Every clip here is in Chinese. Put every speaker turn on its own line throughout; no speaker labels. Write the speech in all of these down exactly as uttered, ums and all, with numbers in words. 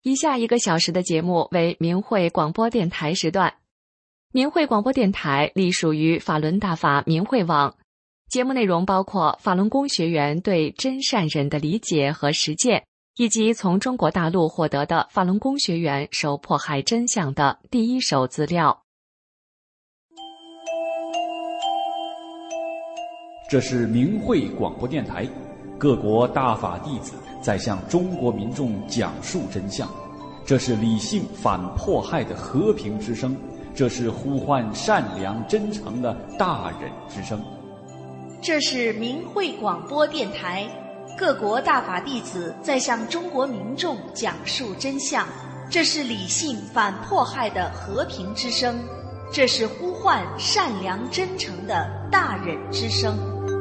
以下一个小时的节目为明慧广播电台时段。明慧广播电台隶属于法轮大法明慧网，节目内容包括法轮功学员对真善忍的理解和实践，以及从中国大陆获得的法轮功学员受迫害真相的第一手资料。
这是明慧广播电台，各国大法弟子在向中国民众讲述真相。这是理性反迫害的和平之声，这是呼唤善良真诚的大忍之声。
这是明慧广播电台，各国大法弟子在向中国民众讲述真相。这是理性反迫害的和平之声，这是呼唤善良真诚的大忍之声。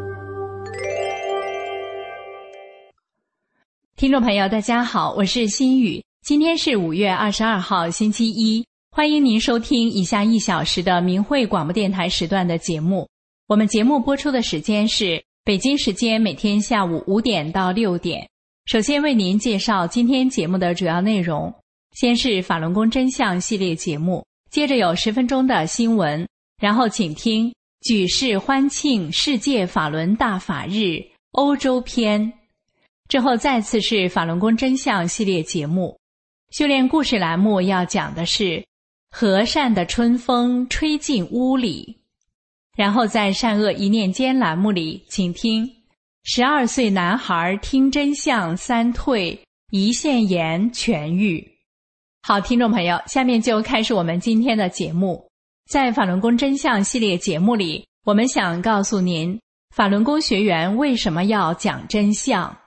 听众朋友大家好，我是心雨，今天是五月二十二号星期一，欢迎您收听以下一小时的明慧广播电台时段的节目。我们节目播出的时间是北京时间每天下午五点到六点。首先为您介绍今天节目的主要内容，先是法轮功真相系列节目，接着有十分钟的新闻，然后请听举世欢庆世界法轮大法日欧洲篇，之后再次是法轮功真相系列节目。修炼故事栏目要讲的是和善的春风吹进屋里，然后在善恶一念间栏目里，请听十二岁男孩听真相三退，胰腺炎痊愈。好，听众朋友，下面就开始我们今天的节目。在法轮功真相系列节目里，我们想告诉您，法轮功学员为什么要讲真相。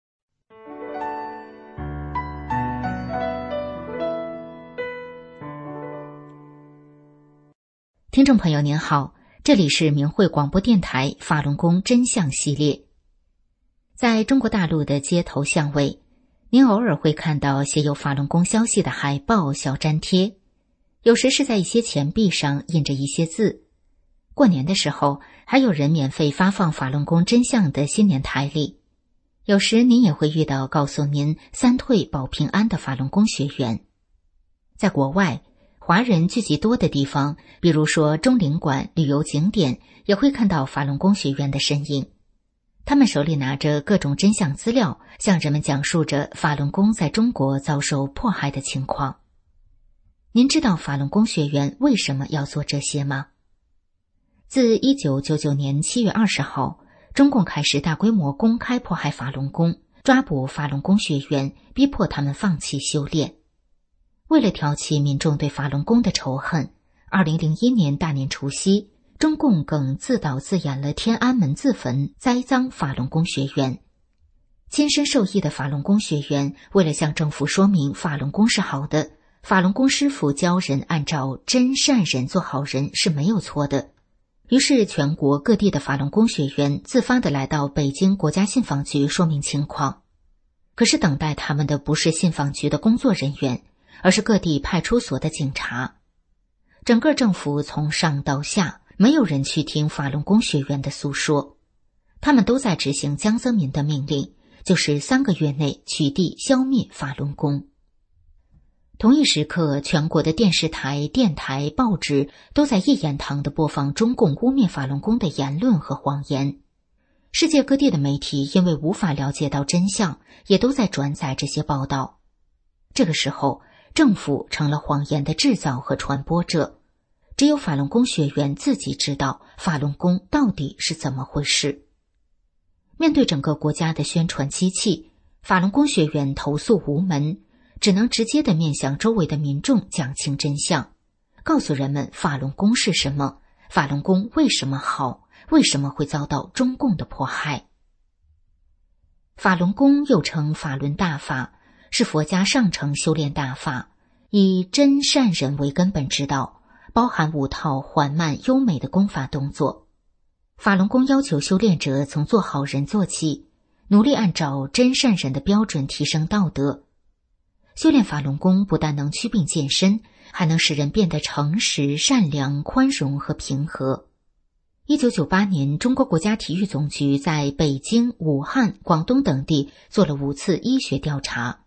听众朋友您好，这里是明慧广播电台法轮功真相系列。在中国大陆的街头巷尾，您偶尔会看到写有法轮功消息的海报、小粘贴，有时是在一些钱币上印着一些字。过年的时候，还有人免费发放法轮功真相的新年台历。有时您也会遇到告诉您三退保平安的法轮功学员。在国外，华人聚集多的地方，比如说中领馆、旅游景点，也会看到法轮功学员的身影。他们手里拿着各种真相资料，向人们讲述着法轮功在中国遭受迫害的情况。您知道法轮功学员为什么要做这些吗？自一九九九年七月二十号，中共开始大规模公开迫害法轮功，抓捕法轮功学员，逼迫他们放弃修炼。为了挑起民众对法轮功的仇恨，二零零一年大年除夕，中共更自导自演了天安门自焚，栽赃法轮功学员。亲身受益的法轮功学员为了向政府说明法轮功是好的，法轮功师傅教人按照真善忍做好人是没有错的，于是全国各地的法轮功学员自发地来到北京国家信访局说明情况。可是等待他们的不是信访局的工作人员，而是各地派出所的警察。整个政府从上到下，没有人去听法轮功学员的诉说，他们都在执行江泽民的命令，就是三个月内取缔消灭法轮功。同一时刻，全国的电视台、电台、报纸都在一言堂地播放中共污蔑法轮功的言论和谎言。世界各地的媒体因为无法了解到真相，也都在转载这些报道。这个时候，政府成了谎言的制造和传播者，只有法轮功学员自己知道法轮功到底是怎么回事。面对整个国家的宣传机器，法轮功学员投诉无门，只能直接地面向周围的民众讲清真相，告诉人们法轮功是什么，法轮功为什么好，为什么会遭到中共的迫害。法轮功又称法轮大法，是佛家上乘修炼大法，以真善忍为根本之道，包含五套缓慢优美的功法动作。法轮功要求修炼者从做好人做起，努力按照真善忍的标准提升道德。修炼法轮功不但能祛病健身，还能使人变得诚实、善良、宽容和平和。一九九八年，中国国家体育总局在北京、武汉、广东等地做了五次医学调查，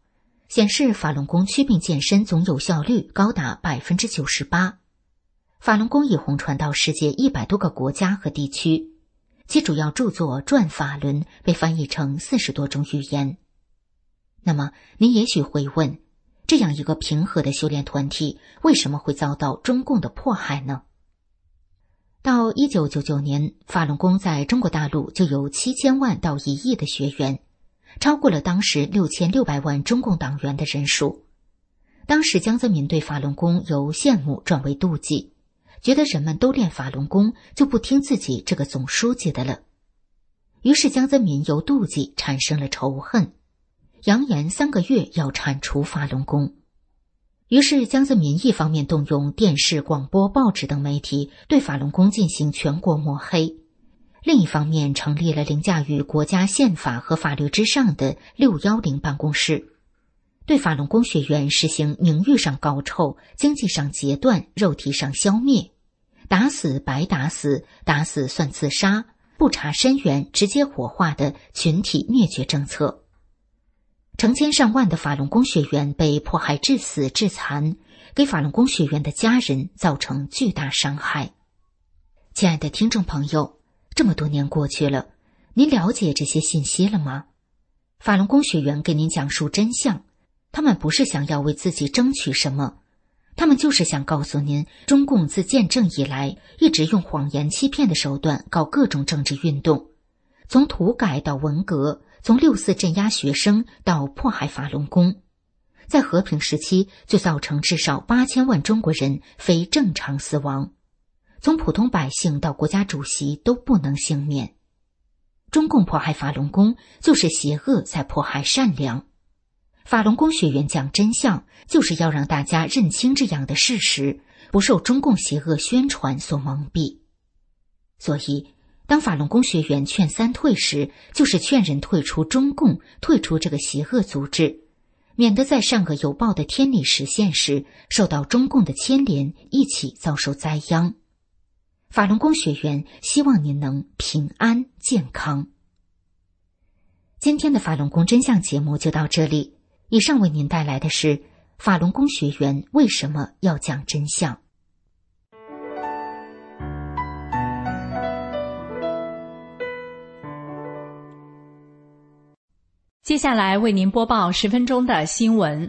显示法轮功祛病健身总有效率高达 百分之九十八。 法轮功已红传到世界一百多个国家和地区，其主要著作《转法轮》被翻译成四十多种语言。那么您也许会问，这样一个平和的修炼团体为什么会遭到中共的迫害呢？到一九九九年，法轮功在中国大陆就有七千万到一亿的学员，超过了当时六千六百万中共党员的人数。当时江泽民对法轮功由羡慕转为妒忌，觉得人们都练法轮功，就不听自己这个总书记的了。于是江泽民由妒忌产生了仇恨，扬言三个月要铲除法轮功。于是江泽民一方面动用电视、广播、报纸等媒体对法轮功进行全国抹黑，另一方面成立了凌驾于国家宪法和法律之上的六一零办公室，对法轮功学员实行名誉上搞臭、经济上截断、肉体上消灭，打死白打死，打死算自杀，不查深源直接火化的群体灭绝政策。成千上万的法轮功学员被迫害致死致残，给法轮功学员的家人造成巨大伤害。亲爱的听众朋友，这么多年过去了，您了解这些信息了吗？法轮功学员给您讲述真相，他们不是想要为自己争取什么，他们就是想告诉您，中共自建政以来一直用谎言欺骗的手段搞各种政治运动，从土改到文革，从六四镇压学生到迫害法轮功，在和平时期就造成至少八千万中国人非正常死亡，从普通百姓到国家主席都不能幸免。中共迫害法轮功，就是邪恶在迫害善良。法轮功学员讲真相，就是要让大家认清这样的事实，不受中共邪恶宣传所蒙蔽。所以当法轮功学员劝三退时，就是劝人退出中共，退出这个邪恶组织，免得在善恶有报的天理实现时，受到中共的牵连，一起遭受灾殃。法轮功学员希望您能平安健康。今天的法轮功真相节目就到这里，以上为您带来的是法轮功学员为什么要讲真相。
接下来为您播报十分钟的新闻。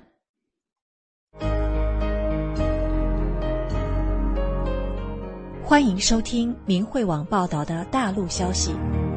欢迎收听明慧网报道的大陆消息。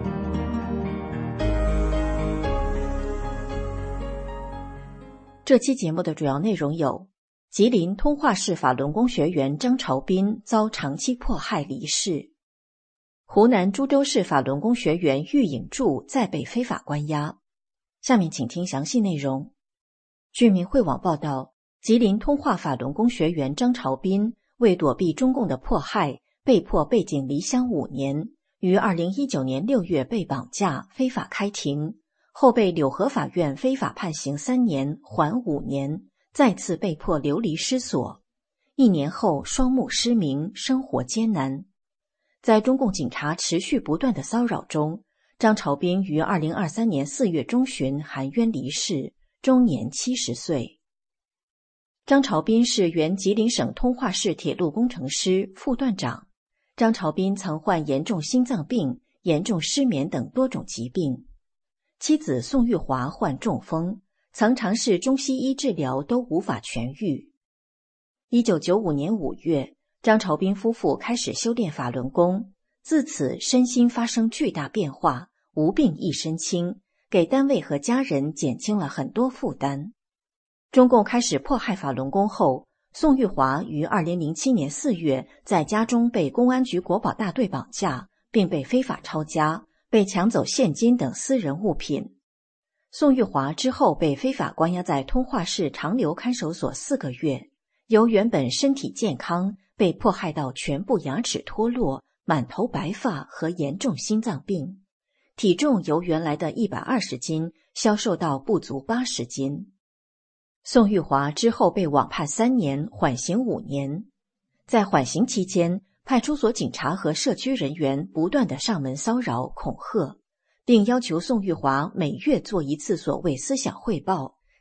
这期节目的主要内容有：吉林通化市法轮功学员张朝斌遭长期迫害离世；湖南株洲市法轮功学员喻颖柱再被非法关押。下面请听详细内容。据明慧网报道，吉林通化法轮功学员张朝斌为躲避中共的迫害，被迫背井离乡五年，于二零一九年六月被绑架，非法开庭，后被柳河法院非法判刑三年，缓五年，再次被迫流离失所。一年后双目失明，生活艰难。在中共警察持续不断的骚扰中，张朝斌于二零二三年四月中旬含冤离世，终年七十岁。张朝斌是原吉林省通化市铁路工程师、副段长。张朝斌曾患严重心脏病、严重失眠等多种疾病。妻子宋玉华患中风，曾尝试中西医治疗都无法痊愈。一九九五年五月，张朝斌夫妇开始修炼法轮功，自此身心发生巨大变化，无病一身轻，给单位和家人减轻了很多负担。中共开始迫害法轮功后，宋玉华于二零零七年四月在家中被公安局国保大队绑架，并被非法抄家，被抢走现金等私人物品。宋玉华之后被非法关押在通化市长留看守所四个月，由原本身体健康被迫害到全部牙齿脱落、满头白发和严重心脏病，体重由原来的一百二十斤消瘦到不足八十斤。宋玉华之后被网判三年，缓刑五年。在缓刑期间，派出所警察和社区人员不断地上门骚扰、恐吓，并要求宋玉华每月做一次所谓思想汇报，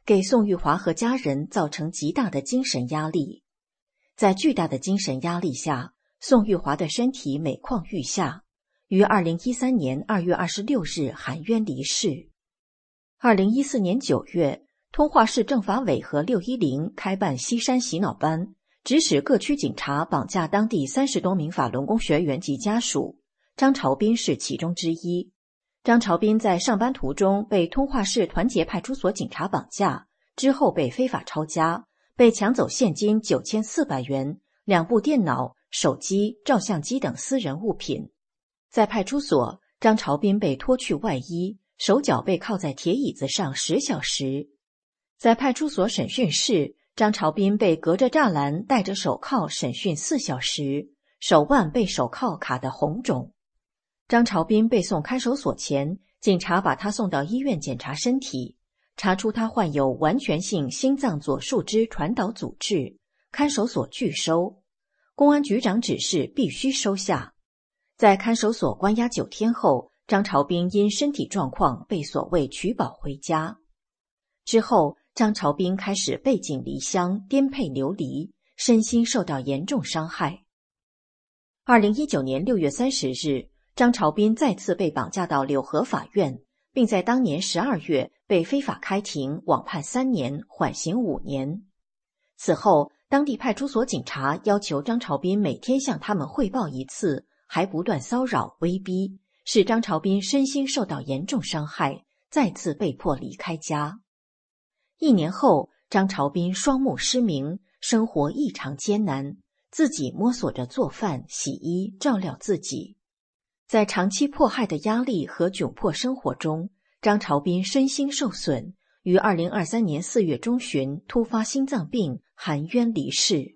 给宋玉华和家人造成极大的精神压力。在巨大的精神压力下，宋玉华的身体每况愈下，于二零一三年二月二十六日含冤离世。二零一四年九月，通化市政法委和六一零开办西山洗脑班，指使各区警察绑架当地三十多名法轮功学员及家属，张朝斌是其中之一。张朝斌在上班途中被通化市团结派出所警察绑架，之后被非法抄家，被抢走现金九千四百元、两部电脑、手机、照相机等私人物品。在派出所，张朝斌被脱去外衣，手脚被铐在铁椅子上十小时。在派出所审讯室，张朝斌被隔着栅栏戴着手铐审讯四小时，手腕被手铐卡得红肿。张朝斌被送看守所前，警察把他送到医院检查身体，查出他患有完全性心脏左树枝传导阻滞，看守所拒收。公安局长指示必须收下。在看守所关押九天后，张朝斌因身体状况被所谓取保回家。之后，张朝斌开始背井离乡，颠沛流离，身心受到严重伤害。二零一九年六月三十日，张朝斌再次被绑架到柳河法院，并在当年十二月被非法开庭，网判三年，缓刑五年。此后，当地派出所警察要求张朝斌每天向他们汇报一次，还不断骚扰威逼，使张朝斌身心受到严重伤害，再次被迫离开家。一年后，张朝斌双目失明，生活异常艰难，自己摸索着做饭、洗衣，照料自己。在长期迫害的压力和窘迫生活中，张朝斌身心受损，于二零二三年四月中旬突发心脏病，含冤离世。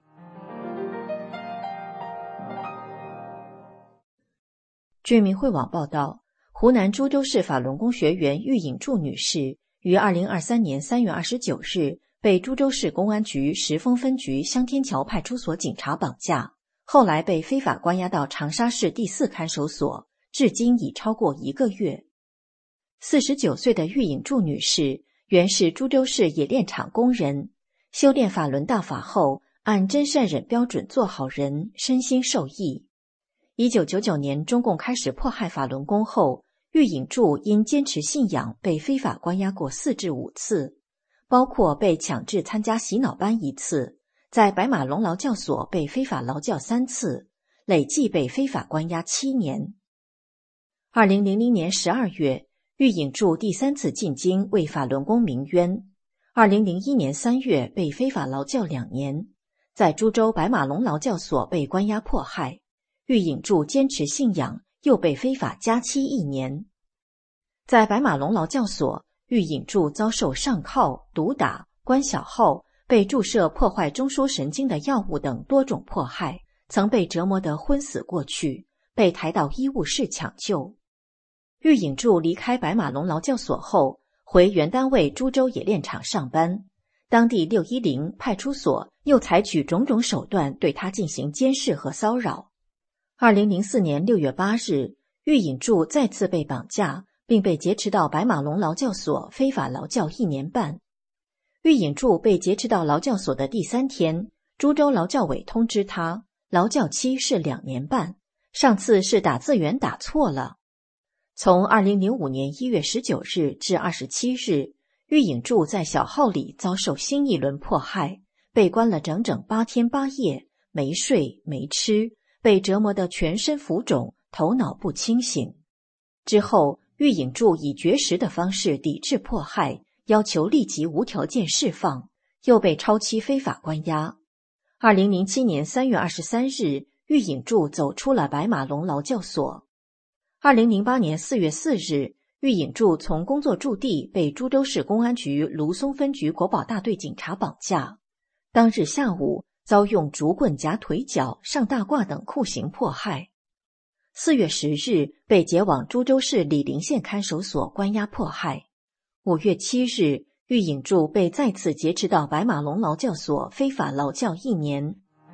据明慧网报道，湖南株洲市法轮功学员喻颖柱女士于二零二三年三月二十九日被株洲市公安局石峰分局香天桥派出所警察绑架，后来被非法关押到长沙市第四看守所，至今已超过一个月。四十九岁的喻颖柱女士原是株洲市冶炼厂工人，修炼法轮大法后，按真善忍标准做好人，身心受益。一九九九年中共开始迫害法轮功后，喻颖柱因坚持信仰被非法关押过四至五次，包括被强制参加洗脑班一次，在白马龙劳教所被非法劳教三次，累计被非法关押七年。二零零零年十二月，喻颖柱第三次进京为法轮功鸣冤。二零零一年三月被非法劳教两年，在株洲白马龙劳教所被关押迫害。喻颖柱坚持信仰，又被非法加期一年。在白马龙劳教所，喻颖柱遭受上铐、毒打、关小号、被注射破坏中枢神经的药物等多种迫害，曾被折磨得昏死过去，被抬到医务室抢救。喻颖柱离开白马龙劳教所后，回原单位株洲冶炼厂上班，当地六一零派出所又采取种种手段对他进行监视和骚扰。二零零四年六月八日，喻颖柱再次被绑架，并被劫持到白马龙劳教所非法劳教一年半。喻颖柱被劫持到劳教所的第三天，株洲劳教委通知他，劳教期是两年半，上次是打字员打错了。从二零零五年一月十九日至二十七日，喻颖柱在小号里遭受新一轮迫害，被关了整整八天八夜，没睡没吃，被折磨得全身浮肿，头脑不清醒。之后，喻颖柱以绝食的方式抵制迫害，要求立即无条件释放，又被超期非法关押。二零零七年三月二十三日，喻颖柱走出了白马龙劳教所。二零零八年四月四日，喻颖柱从工作驻地被株洲市公安局芦松分局国保大队警察绑架，当日下午遭用竹棍夹腿脚、上大褂等酷刑迫害。四月十日被解往株洲市醴陵县看守所关押迫害。五月七日，喻颖柱被再次劫持到白马龙劳教所非法劳教一年。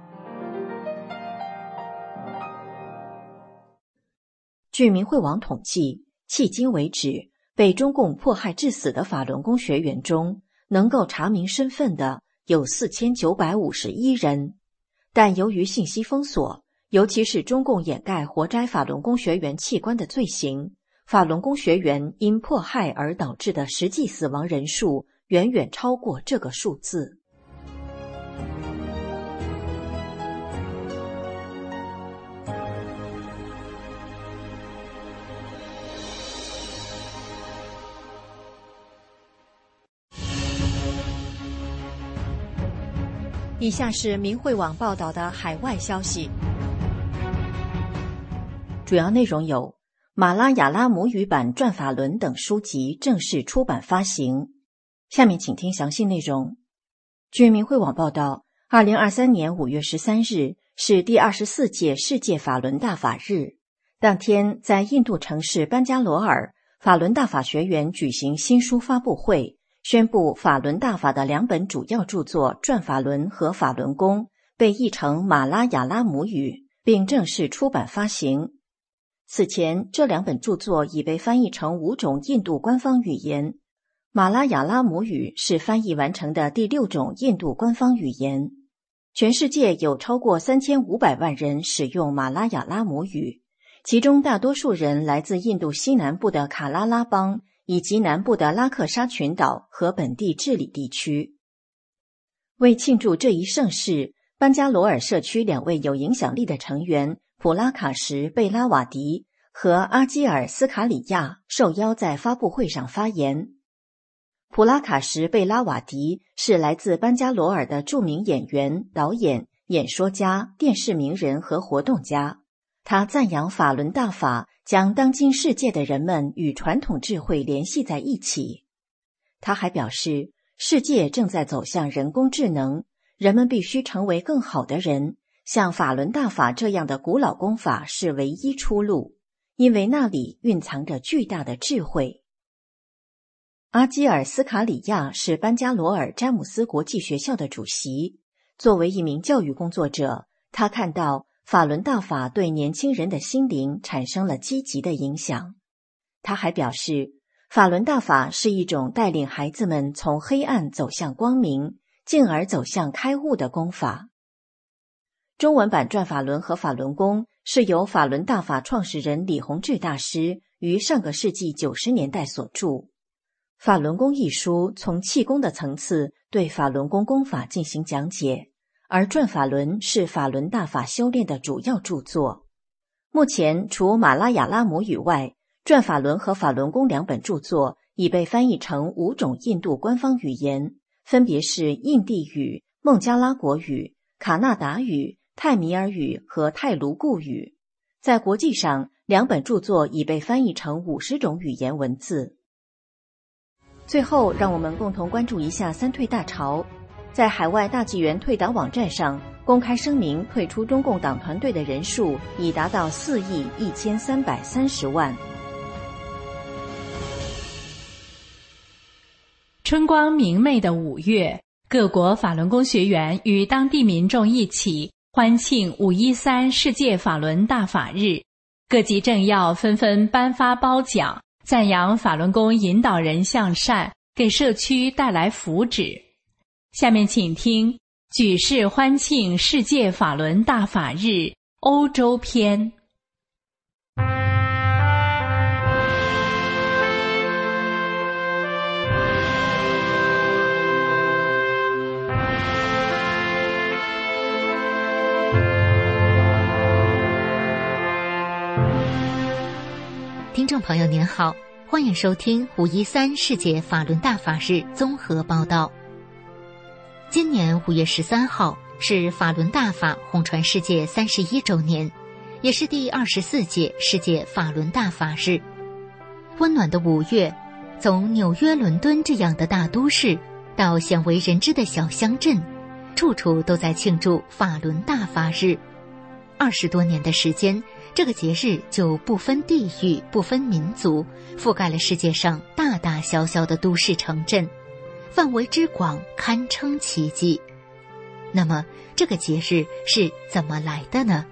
据明慧网统计，迄今为止，被中共迫害致死的法轮功学员中， 能够查明身份的有四千九百五十一人，但由于信息封锁，尤其是中共掩盖活摘法轮功学员器官的罪行，法轮功学员因迫害而导致的实际死亡人数远远超过这个数字。以下是明慧网报道的海外消息，主要内容有：马拉雅拉母语版《转法轮》等书籍正式出版发行。下面请听详细内容。据明慧网报道，二零二三年五月十三日是第二十四届世界法轮大法日，当天在印度城市班加罗尔，法轮大法学员举行新书发布会，宣布法轮大法的两本主要著作《转法轮》和《法轮功》被译成马拉雅拉母语，并正式出版发行。此前，这两本著作已被翻译成五种印度官方语言，马拉雅拉母语是翻译完成的第六种印度官方语言。全世界有超过三千五百万人使用马拉雅拉母语，其中大多数人来自印度西南部的卡拉拉邦以及南部的拉克沙群岛和本地治理地区。为庆祝这一盛事，班加罗尔社区两位有影响力的成员普拉卡什·贝拉瓦迪和阿基尔·斯卡里亚受邀在发布会上发言。普拉卡什·贝拉瓦迪是来自班加罗尔的著名演员、导演、演说家、电视名人和活动家。他赞扬法轮大法将当今世界的人们与传统智慧联系在一起。他还表示，世界正在走向人工智能，人们必须成为更好的人，像法轮大法这样的古老功法是唯一出路，因为那里蕴藏着巨大的智慧。阿基尔·斯卡里亚是班加罗尔詹姆斯国际学校的主席。作为一名教育工作者，他看到法轮大法对年轻人的心灵产生了积极的影响。他还表示，法轮大法是一种带领孩子们从黑暗走向光明，进而走向开悟的功法。中文版《转法轮》和《法轮功》是由法轮大法创始人李洪志大师于上个世纪九十年代所著。《法轮功》一书从气功的层次对法轮功功法进行讲解，而《转法轮》是法轮大法修炼的主要著作。目前，除马拉雅拉母语外，《转法轮》和《法轮功》两本著作已被翻译成五种印度官方语言，分别是印地语、孟加拉国语、卡纳达语、泰米尔语和泰卢固语。在国际上，两本著作已被翻译成五十种语言文字。最后，让我们共同关注一下三退大潮。在海外大纪元退党网站上公开声明退出中共党团队的人数已达到四亿一千三百三十万。
春光明媚的五月，各国法轮功学员与当地民众一起欢庆五一三世界法轮大法日，各级政要纷纷颁发褒奖，赞扬法轮功引导人向善，给社区带来福祉。下面请听举世欢庆世界法轮大法日欧洲篇。
听众朋友您好，欢迎收听五一三世界法轮大法日综合报道。今年五月十三号是法轮大法红传世界三十一周年，也是第二十四届世界法轮大法日。温暖的五月，从纽约、伦敦这样的大都市到鲜为人知的小乡镇，处处都在庆祝法轮大法日。二十多年的时间，这个节日就不分地域、不分民族，覆盖了世界上大大小小的都市城镇，范围之广堪称奇迹。那么这个节日是怎么来的呢？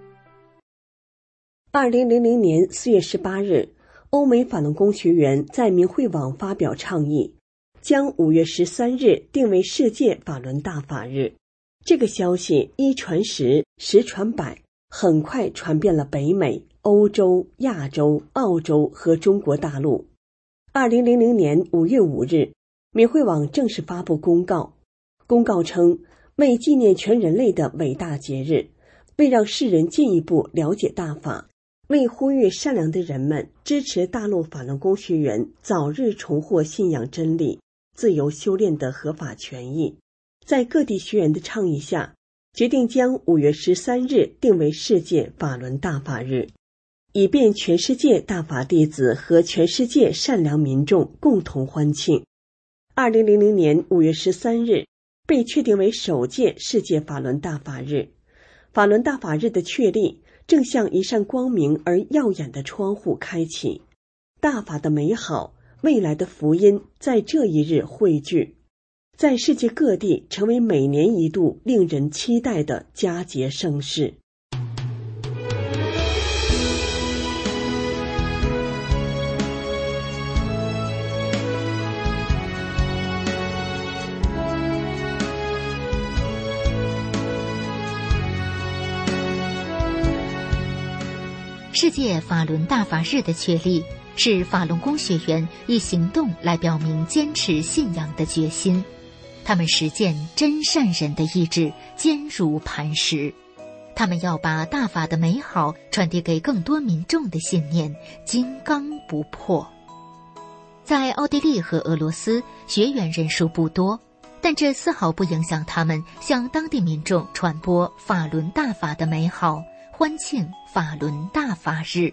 二零零零年四月十八日，欧美法轮功学员在明慧网发表倡议， 将五月十三日定为世界法轮大法日。这个消息一传十，十传百，很快传遍了北美、欧洲、亚洲、澳洲和中国大陆。二零零零年五月五日，明慧网正式发布公告，公告称，为纪念全人类的伟大节日，为让世人进一步了解大法，为呼吁善良的人们支持大陆法轮功学员早日重获信仰真理、自由修炼的合法权益，在各地学员的倡议下，决定将五月十三日定为世界法轮大法日，以便全世界大法弟子和全世界善良民众共同欢庆。二零零零年五月十三日被确定为首届世界法轮大法日。法轮大法日的确立，正像一扇光明而耀眼的窗户开启，大法的美好、未来的福音在这一日汇聚，在世界各地成为每年一度令人期待的佳节盛事。
世界法轮大法日的确立，是法轮功学员以行动来表明坚持信仰的决心。他们实践真善忍的意志坚如磐石，他们要把大法的美好传递给更多民众的信念金刚不破。在奥地利和俄罗斯，学员人数不多，但这丝毫不影响他们向当地民众传播法轮大法的美好，欢庆法轮大法日。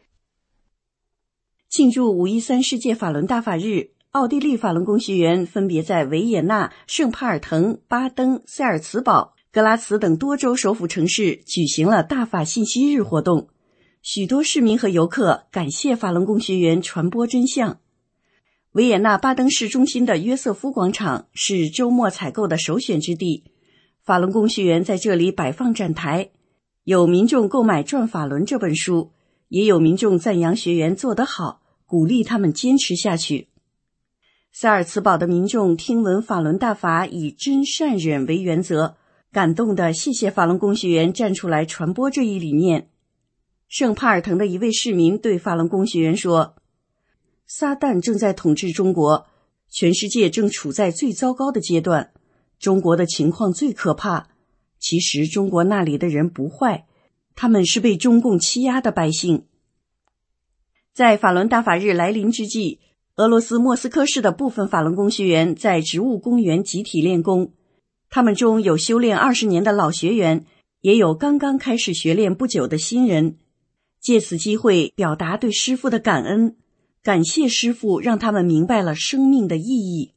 庆祝五一三世界法轮大法日，奥地利法轮功学员分别在维也纳、圣帕尔滕、巴登、塞尔茨堡、格拉茨等多州首府城市举行了大法信息日活动。许多市民和游客感谢法轮功学员传播真相。维也纳巴登市中心的约瑟夫广场是周末采购的首选之地，法轮功学员在这里摆放展台，有民众购买《转法轮》这本书，也有民众赞扬学员做得好，鼓励他们坚持下去。萨尔茨堡的民众听闻法轮大法以真善忍为原则，感动地谢谢法轮功学员站出来传播这一理念。圣帕尔滕的一位市民对法轮功学员说，撒旦正在统治中国，全世界正处在最糟糕的阶段，中国的情况最可怕。其实中国那里的人不坏，他们是被中共欺压的百姓。在法轮大法日来临之际，俄罗斯莫斯科市的部分法轮功学员在植物公园集体练功，他们中有修炼二十年的老学员，也有刚刚开始学练不久的新人，借此机会表达对师父的感恩，感谢师父让他们明白了生命的意义。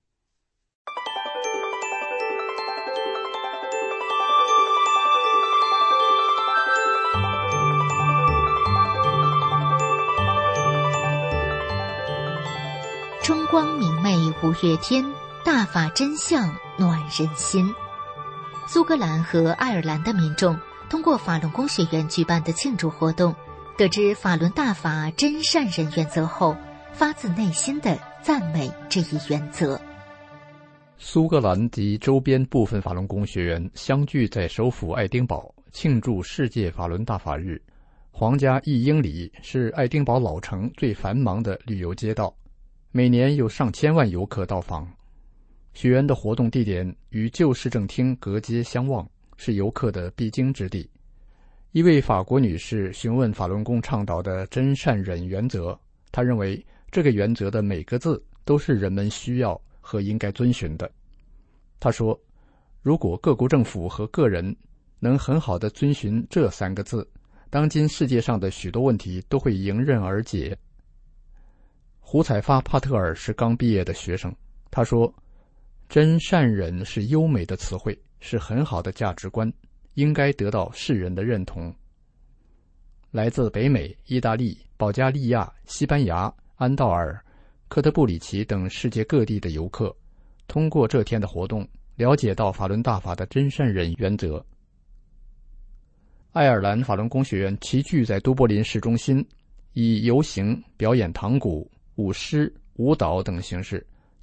春光明媚五月天，大法真相暖人心。苏格兰和爱尔兰的民众通过法轮功学员举办的庆祝活动，得知法轮大法真善忍原则后，发自内心的赞美这一原则。
苏格兰及周边部分法轮功学员相聚在首府爱丁堡，庆祝世界法轮大法日。皇家一英里是爱丁堡老城最繁忙的旅游街道，每年有上千万游客到访。学员的活动地点与旧市政厅隔街相望，是游客的必经之地。一位法国女士询问法轮功倡导的真善忍原则，她认为这个原则的每个字都是人们需要和应该遵循的。她说，如果各国政府和个人能很好地遵循这三个字，当今世界上的许多问题都会迎刃而解。胡采发帕特尔是刚毕业的学生，他说，真善忍是优美的词汇，是很好的价值观，应该得到世人的认同。来自北美、意大利、保加利亚、西班牙、安道尔、科特布里奇等世界各地的游客，通过这天的活动，了解到法轮大法的真善忍原则。爱尔兰法轮功学员齐聚在都柏林市中心，以游行、表演堂鼓、舞狮、舞蹈等形式，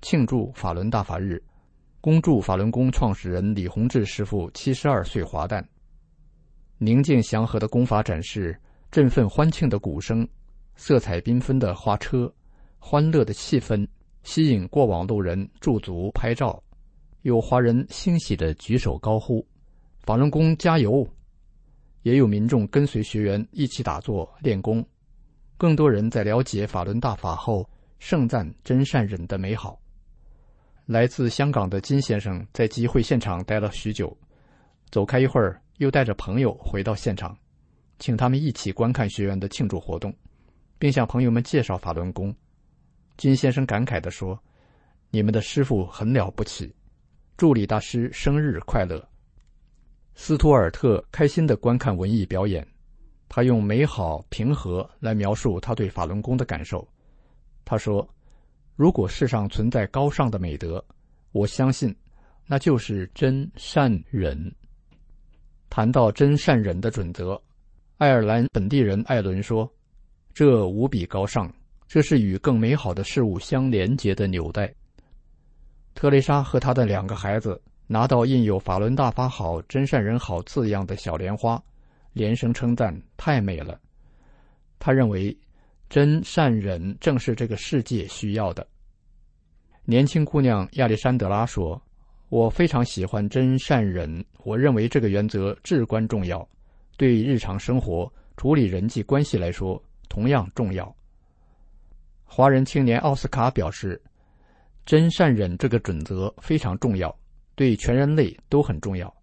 庆祝法轮大法日，恭祝法轮功创始人李洪志师父七十二岁华诞。宁静祥和的功法展示，振奋欢庆的鼓声，色彩缤纷的花车，欢乐的气氛，吸引过往路人驻足拍照。有华人欣喜地举手高呼法轮功加油，也有民众跟随学员一起打坐练功。更多人在了解法轮大法后盛赞真善忍的美好。来自香港的金先生在集会现场待了许久，走开一会儿又带着朋友回到现场，请他们一起观看学员的庆祝活动，并向朋友们介绍法轮功。金先生感慨地说，你们的师父很了不起，祝李大师生日快乐。斯图尔特开心地观看文艺表演，他用美好平和来描述他对法轮功的感受。他说，如果世上存在高尚的美德，我相信那就是真善忍。谈到真善忍的准则，爱尔兰本地人艾伦说，这无比高尚，这是与更美好的事物相连结的纽带。特蕾莎和她的两个孩子拿到印有法轮大法好真善忍好字样的小莲花，连声称赞太美了。他认为真善忍正是这个世界需要的。年轻姑娘亚历山德拉说，我非常喜欢真善忍，我认为这个原则至关重要，对日常生活处理人际关系来说同样重要。华人青年奥斯卡表示，真善忍这个准则非常重要，对全人类都很重要。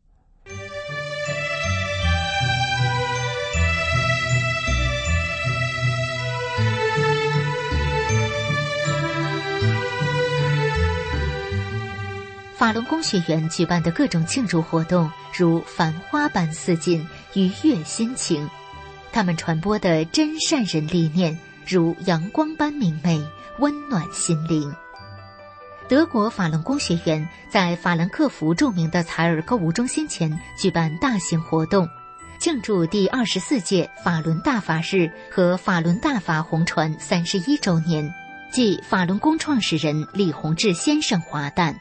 法轮功学员举办的各种庆祝活动如繁花般似锦，愉悦心情。他们传播的真善忍理念如阳光般明媚，温暖心灵。德国法轮功学员在法兰克福著名的采尔购物中心前举办大型活动，庆祝第二十四届法轮大法日和法轮大法红传三十一周年，即法轮功创始人李洪志先生华诞。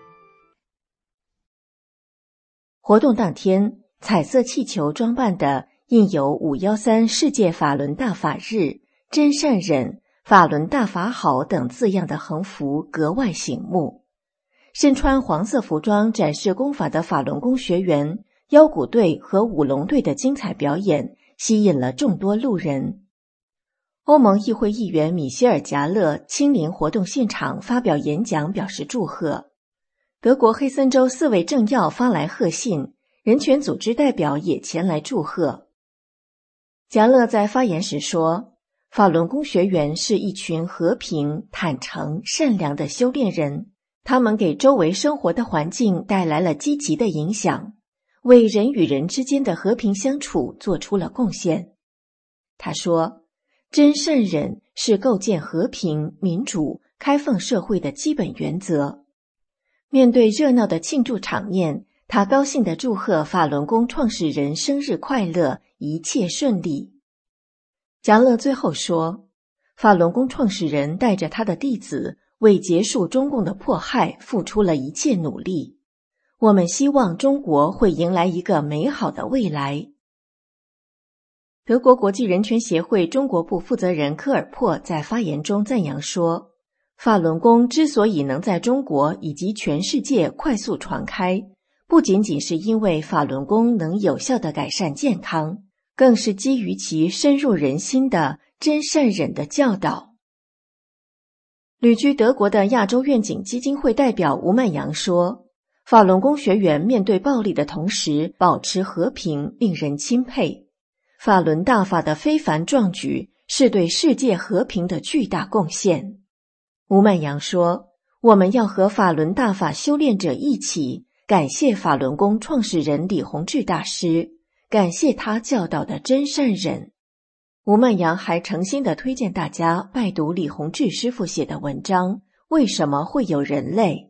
活动当天，彩色气球装扮的印有五一三世界法轮大法日、真善忍、法轮大法好等字样的横幅格外醒目。身穿黄色服装展示功法的法轮功学员、腰鼓队和舞龙队的精彩表演吸引了众多路人。欧盟议会议员米歇尔·贾勒亲临活动现场发表演讲，表示祝贺。德国黑森州四位政要发来贺信，人权组织代表也前来祝贺。贾勒在发言时说，法轮功学员是一群和平、坦诚、善良的修炼人，他们给周围生活的环境带来了积极的影响，为人与人之间的和平相处做出了贡献。他说，真善忍是构建和平、民主、开放社会的基本原则。面对热闹的庆祝场面，他高兴地祝贺法轮功创始人生日快乐，一切顺利。贾勒最后说，法轮功创始人带着他的弟子为结束中共的迫害付出了一切努力。我们希望中国会迎来一个美好的未来。德国国际人权协会中国部负责人科尔珀在发言中赞扬说，法轮功之所以能在中国以及全世界快速传开，不仅仅是因为法轮功能有效地改善健康，更是基于其深入人心的真善忍的教导。旅居德国的亚洲愿景基金会代表吴曼阳说，法轮功学员面对暴力的同时保持和平，令人钦佩。法轮大法的非凡壮举是对世界和平的巨大贡献。吴曼阳说，我们要和法轮大法修炼者一起感谢法轮功创始人李洪志大师，感谢他教导的真善忍。吴曼阳还诚心地推荐大家拜读李洪志师父写的文章《为什么会有人类》。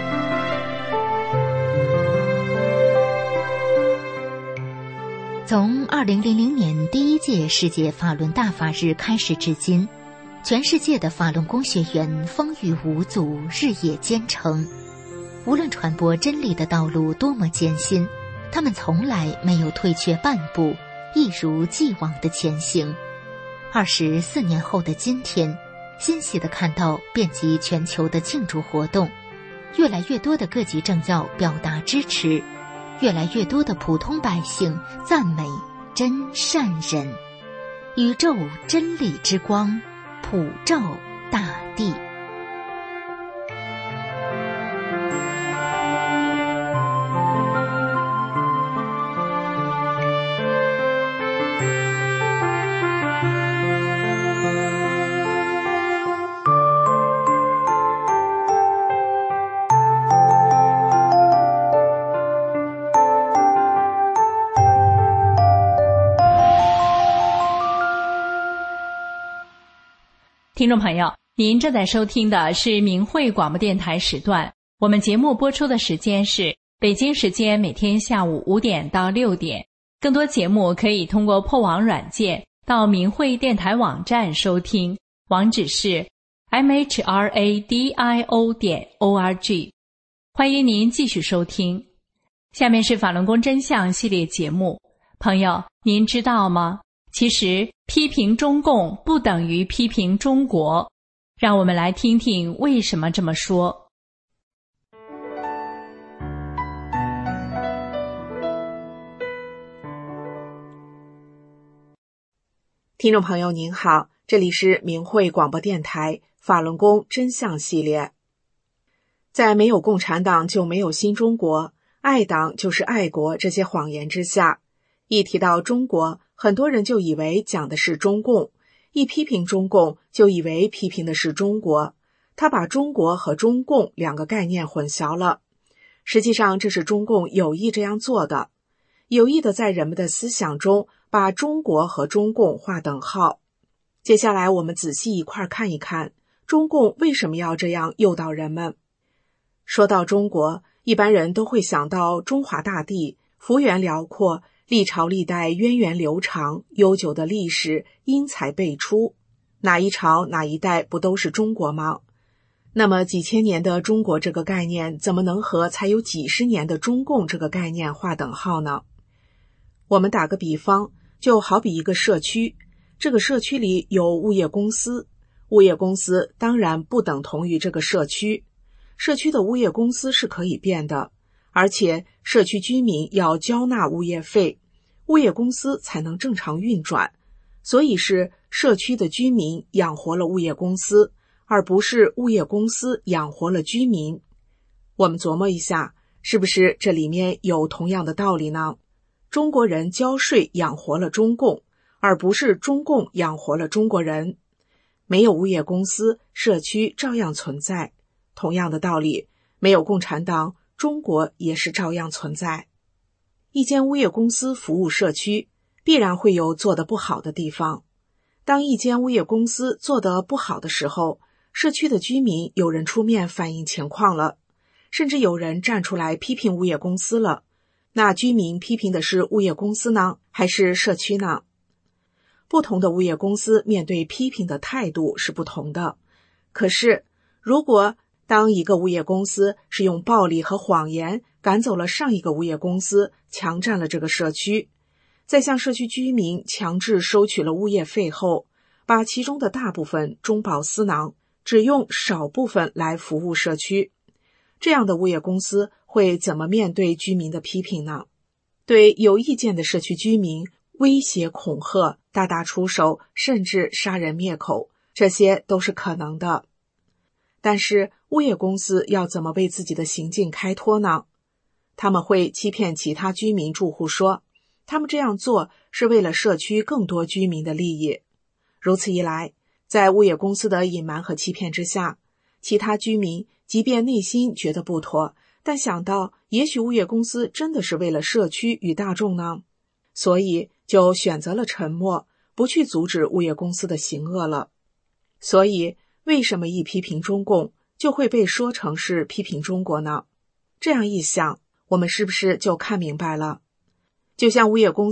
从二零零零年第一届世界法轮大法日开始至今，全世界的法轮功学员风雨无阻，日夜兼程。无论传播真理的道路多么艰辛，他们从来没有退却半步，一如既往的前行。二十四年后的今天，欣喜地看到遍及全球的庆祝活动，越来越多的各级政要表达支持，越来越多的普通百姓赞美真善人。宇宙真理之光普照大地。
听众朋友，您正在收听的是明慧广播电台时段，我们节目播出的时间是北京时间每天下午五点到六点。更多节目可以通过破网软件到明慧电台网站收听，网址是 m h r a d i o 点 o r g。 欢迎您继续收听。下面是法轮功真相系列节目。朋友，您知道吗？其实批评中共不等于批评中国，让我们来听听为什么这么说。
听众朋友您好，这里是明慧广播电台法轮功真相系列。在没有共产党就没有新中国，爱党就是爱国这些谎言之下，一提到中国，很多人就以为讲的是中共，一批评中共就以为批评的是中国，他把中国和中共两个概念混淆了。实际上这是中共有意这样做的，有意的在人们的思想中把中国和中共划等号。接下来我们仔细一块看一看，中共为什么要这样诱导人们。说到中国，一般人都会想到中华大地，幅员辽阔，历朝历代源远流长，悠久的历史，英才辈出，哪一朝哪一代不都是中国吗？那么几千年的中国这个概念怎么能和才有几十年的中共这个概念划等号呢？我们打个比方，就好比一个社区，这个社区里有物业公司，物业公司当然不等同于这个社区，社区的物业公司是可以变的，而且社区居民要交纳物业费，物业公司才能正常运转，所以是社区的居民养活了物业公司，而不是物业公司养活了居民。我们琢磨一下，是不是这里面有同样的道理呢？中国人交税养活了中共，而不是中共养活了中国人。没有物业公司，社区照样存在。同样的道理，没有共产党，中国也是照样存在。一间物业公司服务社区，必然会有做得不好的地方。当一间物业公司做得不好的时候，社区的居民有人出面反映情况了，甚至有人站出来批评物业公司了。那居民批评的是物业公司呢，还是社区呢？不同的物业公司面对批评的态度是不同的。可是，如果当一个物业公司是用暴力和谎言赶走了上一个物业公司，强占了这个社区，再向社区居民强制收取了物业费后，把其中的大部分中饱私囊，只用少部分来服务社区，这样的物业公司会怎么面对居民的批评呢？对有意见的社区居民威胁恐吓，大打出手，甚至杀人灭口，这些都是可能的。但是物业公司要怎么为自己的行径开脱呢？他们会欺骗其他居民住户说，他们这样做是为了社区更多居民的利益。如此一来，在物业公司的隐瞒和欺骗之下，其他居民即便内心觉得不妥，但想到也许物业公司真的是为了社区与大众呢，所以就选择了沉默，不去阻止物业公司的行恶了。所以为什么一批评中共就会被说成是批评中国呢？这样一想，我们是不是就看明白了？就像物业公司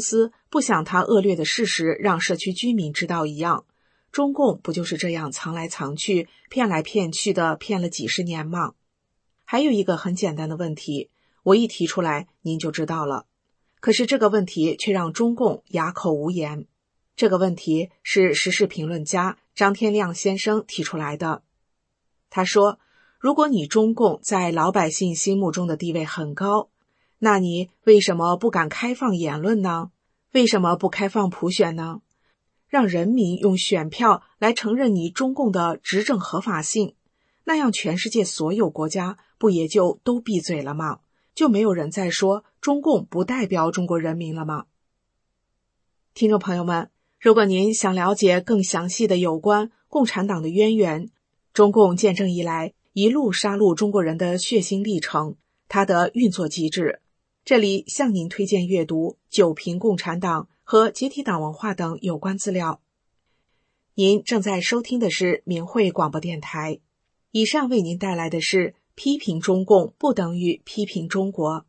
不想他恶劣的事实让社区居民知道一样，中共不就是这样藏来藏去，骗来骗去的骗了几十年吗？还有一个很简单的问题，我一提出来您就知道了，可是这个问题却让中共哑口无言。这个问题是时事评论家张天亮先生提出来的。他说，如果你中共在老百姓心目中的地位很高，那你为什么不敢开放言论呢？为什么不开放普选呢？让人民用选票来承认你中共的执政合法性，那样全世界所有国家不也就都闭嘴了吗？就没有人再说中共不代表中国人民了吗？听众朋友们，如果您想了解更详细的有关共产党的渊源，中共建政以来一路杀戮中国人的血腥历程，它的运作机制，这里向您推荐阅读《九评共产党》和解体党文化等有关资料。您正在收听的是明慧广播电台，以上为您带来的是批评中共不等于批评中国。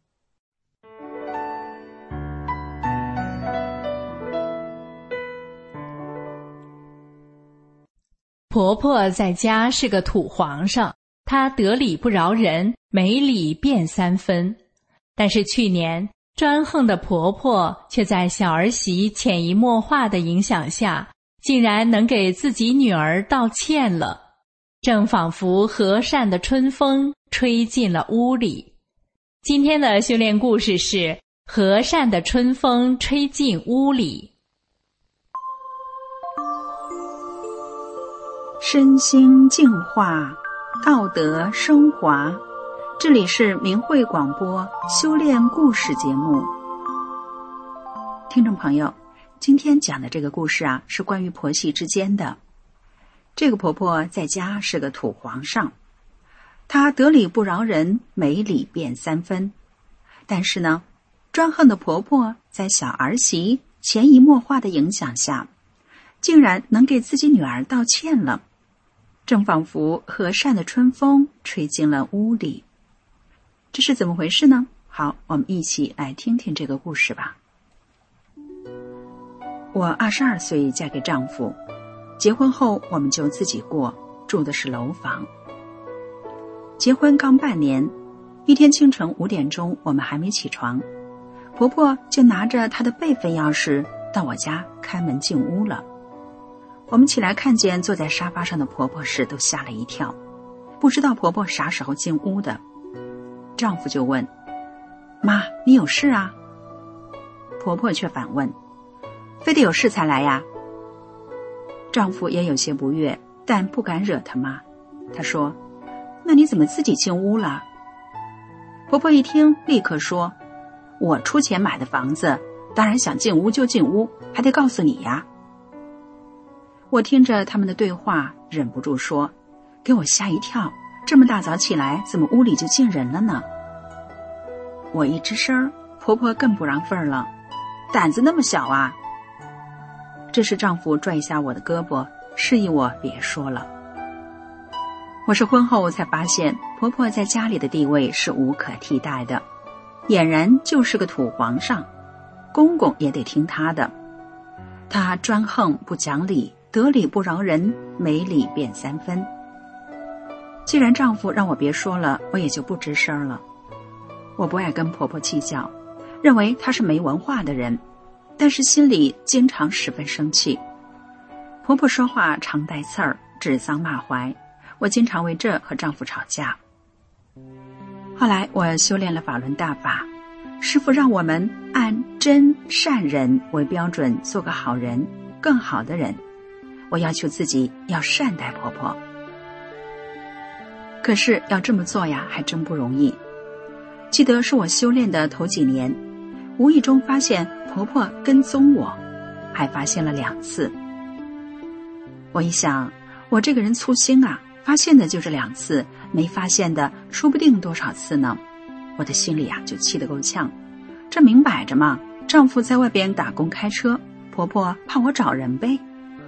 婆婆在家是个土皇上，她得理不饶人，没理便三分。但是去年专横的婆婆却在小儿媳潜移默化的影响下，竟然能给自己女儿道歉了，正仿佛和善的春风吹进了屋里。今天的修炼故事是和善的春风吹进屋里。
身心净化，道德升华。这里是明慧广播修炼故事节目。听众朋友，今天讲的这个故事啊，是关于婆媳之间的。这个婆婆在家是个土皇上，她得理不饶人，没理便三分。但是呢，专横的婆婆在小儿媳潜移默化的影响下，竟然能给自己女儿道歉了，正仿佛和善的春风吹进了屋里。这是怎么回事呢？好，我们一起来听听这个故事吧。我二十二岁嫁给丈夫，结婚后我们就自己过，住的是楼房。结婚刚半年，一天清晨五点钟，我们还没起床，婆婆就拿着她的备份钥匙到我家开门进屋了。我们起来看见坐在沙发上的婆婆时，都吓了一跳，不知道婆婆啥时候进屋的。丈夫就问：妈，你有事啊？婆婆却反问：非得有事才来呀？丈夫也有些不悦，但不敢惹她妈。他说：那你怎么自己进屋了？婆婆一听立刻说：我出钱买的房子，当然想进屋就进屋，还得告诉你呀。我听着他们的对话，忍不住说：给我吓一跳，这么大早起来，怎么屋里就进人了呢？我一吱声，婆婆更不让份儿了，胆子那么小啊。这时丈夫拽一下我的胳膊，示意我别说了。我是婚后才发现，婆婆在家里的地位是无可替代的，俨然就是个土皇上，公公也得听她的。她专横不讲理，得理不饶人，没理便三分。既然丈夫让我别说了，我也就不吱声了。我不爱跟婆婆计较，认为她是没文化的人，但是心里经常十分生气。婆婆说话常带刺儿，指桑骂槐，我经常为这和丈夫吵架。后来我修炼了法轮大法，师父让我们按真善人为标准，做个好人，更好的人。我要求自己要善待婆婆。可是要这么做呀，还真不容易。记得是我修炼的头几年，无意中发现婆婆跟踪我，还发现了两次。我一想，我这个人粗心啊，发现的就这两次，没发现的说不定多少次呢。我的心里啊就气得够呛。这明摆着嘛，丈夫在外边打工开车，婆婆怕我找人呗。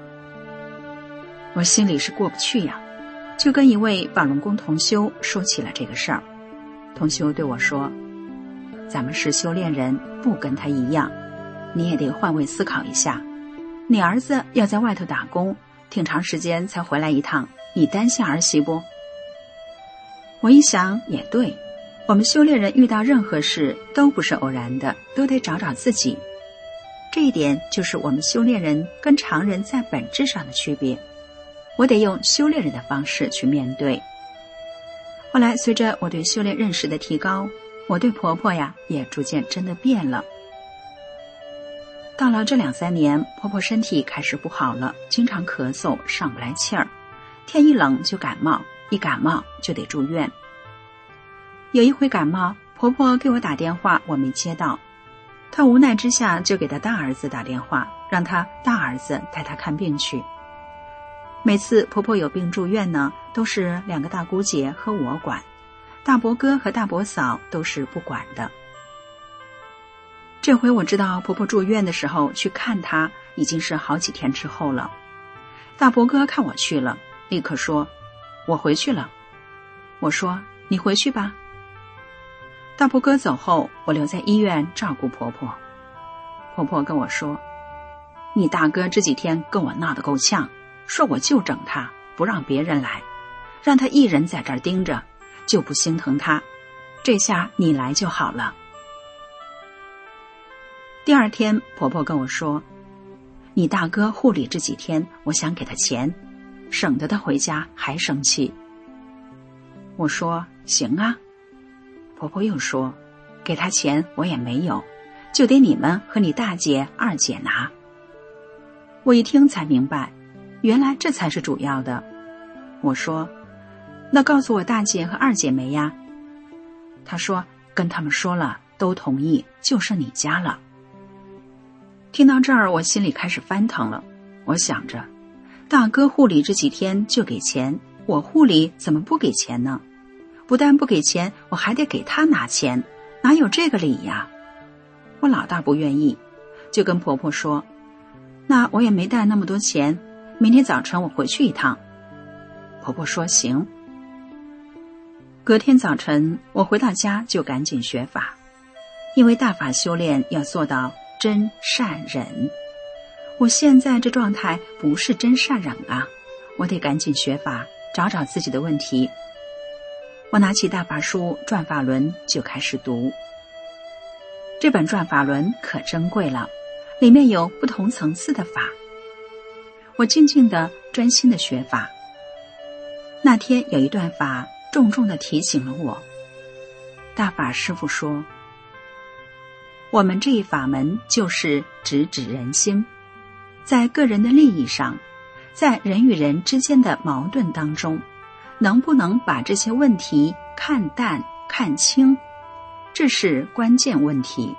我心里是过不去呀，就跟一位法轮功同修说起了这个事儿。同修对我说：咱们是修炼人，不跟他一样， 你也得换位思考一下，你儿子要在外头打工，挺长时间才回来一趟，你担心儿媳不？我一想也对，我们修炼人遇到任何事都不是偶然的，都得找找自己。这一点就是我们修炼人跟常人在本质上的区别。我得用修炼人的方式去面对。后来随着我对修炼认识的提高，我对婆婆呀也逐渐真的变了。到了这两三年，婆婆身体开始不好了，经常咳嗽，上不来气儿，天一冷就感冒，一感冒就得住院。有一回感冒，婆婆给我打电话，我没接到，她无奈之下就给她大儿子打电话，让她大儿子带她看病去。每次婆婆有病住院呢，都是两个大姑姐和我管，大伯哥和大伯嫂都是不管的。这回我知道婆婆住院的时候去看她已经是好几天之后了。大伯哥看我去了，立刻说我回去了。我说你回去吧。大伯哥走后，我留在医院照顾婆婆。婆婆跟我说，你大哥这几天跟我闹得够呛，说我就整他，不让别人来，让他一人在这儿盯着，就不心疼他，这下你来就好了。第二天婆婆跟我说，你大哥护理这几天，我想给他钱，省得他回家还生气。我说行啊。婆婆又说，给他钱我也没有，就得你们和你大姐二姐拿。我一听才明白，原来这才是主要的。我说那告诉我大姐和二姐没呀？她说跟他们说了，都同意，就剩你家了。听到这儿，我心里开始翻腾了。我想着，大哥护理这几天就给钱，我护理怎么不给钱呢？不但不给钱，我还得给他拿钱，哪有这个理呀？我老大不愿意，就跟婆婆说，那我也没带那么多钱，明天早晨我回去一趟。婆婆说行。隔天早晨我回到家就赶紧学法，因为大法修炼要做到真善忍，我现在这状态不是真善忍啊，我得赶紧学法，找找自己的问题。我拿起大法书《转法轮》就开始读。这本《转法轮》可珍贵了，里面有不同层次的法。我静静地专心地学法。那天有一段法重重地提醒了我。大法师父说，我们这一法门就是直指人心，在个人的利益上，在人与人之间的矛盾当中，能不能把这些问题看淡看清，这是关键问题。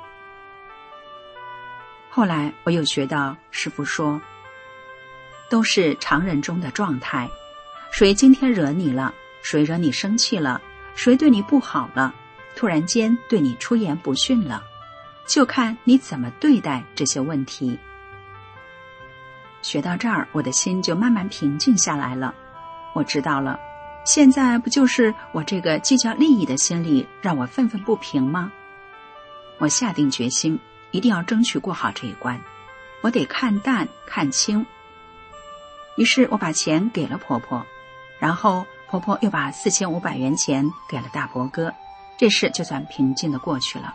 后来我又学到师父说，都是常人中的状态，谁今天惹你了，谁惹你生气了，谁对你不好了，突然间对你出言不逊了，就看你怎么对待这些问题。学到这儿，我的心就慢慢平静下来了。我知道了，现在不就是我这个计较利益的心理让我愤愤不平吗？我下定决心，一定要争取过好这一关，我得看淡看清。于是我把钱给了婆婆，然后婆婆又把四千五百元钱给了大伯哥，这事就算平静地过去了。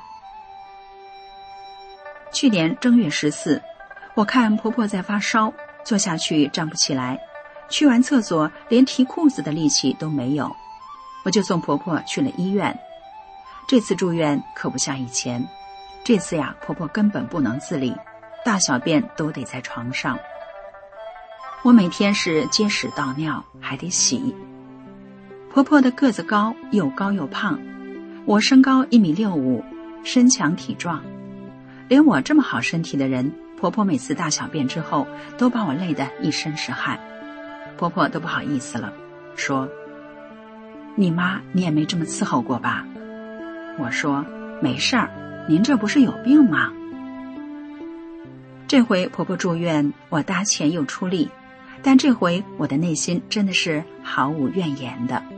去年正月十四，我看婆婆在发烧，坐下去站不起来，去完厕所连提裤子的力气都没有，我就送婆婆去了医院。这次住院可不像以前，这次呀，婆婆根本不能自理，大小便都得在床上。我每天是接屎倒尿，还得洗。婆婆的个子高，又高又胖，我身高一米六五，身强体壮。连我这么好身体的人，婆婆每次大小便之后都把我累得一身是汗。婆婆都不好意思了，说，你妈你也没这么伺候过吧？我说没事儿，您这不是有病吗？这回婆婆住院，我搭钱又出力，但这回我的内心真的是毫无怨言的。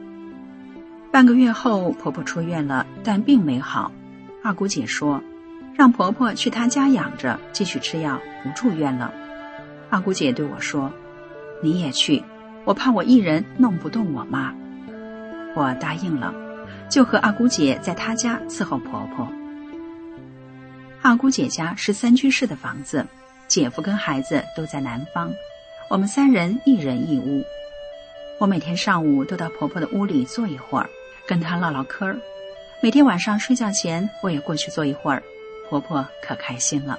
半个月后婆婆出院了，但并没好。二姑姐说， 让婆婆去她家养着，继续吃药，不住院了。二姑姐对我说，你也去，我怕我一人弄不动我妈。我答应了，就和二姑姐在她家伺候婆婆。二姑姐家是三居室的房子，姐夫跟孩子都在南方，我们三人一人一屋。我每天上午都到婆婆的屋里坐一会儿，跟她唠唠嗑儿。每天晚上睡觉前，我也过去坐一会儿，婆婆可开心了。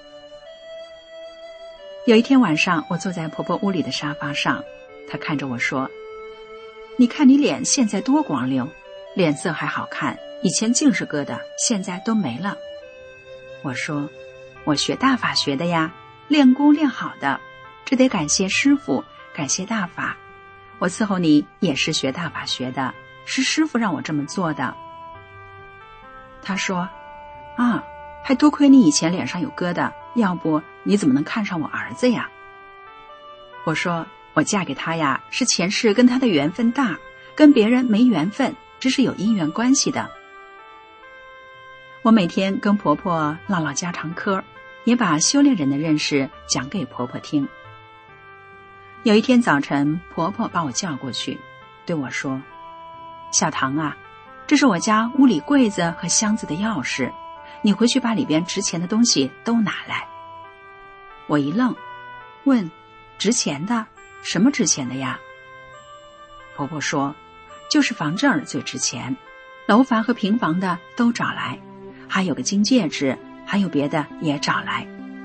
有一天晚上，我坐在婆婆屋里的沙发上，她看着我说，你看你脸现在多光溜，脸色还好看，以前净是疙瘩，现在都没了。我说，我学大法学的呀，练功练好的，这得感谢师傅，感谢大法。我伺候你也是学大法学的，是师傅让我这么做的。他说，啊，还多亏你以前脸上有疙瘩，要不你怎么能看上我儿子呀？我说，我嫁给他呀，是前世跟他的缘分大，跟别人没缘分，这是有因缘关系的。我每天跟婆婆唠唠家常嗑，也把修炼人的认识讲给婆婆听。有一天早晨，婆婆把我叫过去，对我说，小唐啊，这是我家屋里柜子和箱子的钥匙，你回去把里边值钱的东西都拿来。我一愣，问，值钱的？什么值钱的呀？婆婆说，就是房证最值钱，楼房和平房的都找来，还有个金戒指，还有别的也找来。